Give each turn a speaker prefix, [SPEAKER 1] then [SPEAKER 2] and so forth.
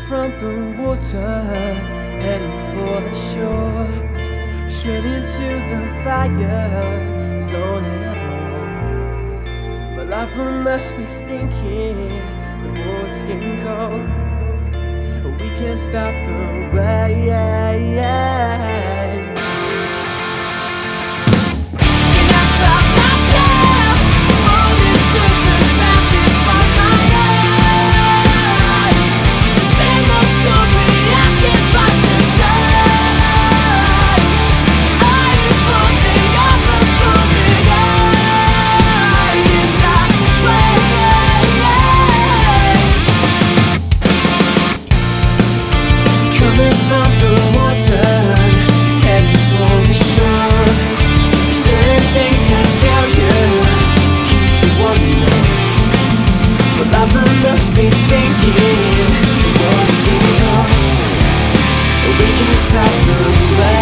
[SPEAKER 1] from the water, heading for the shore, straight into the fire zone heaven. My life must be sinking, the water's getting cold. We can't stop the rain. Coming from the water, heading for the shore. Certain things I tell you to keep you warm. But lava must be sinking, the water's getting cold. We can't stop the rain.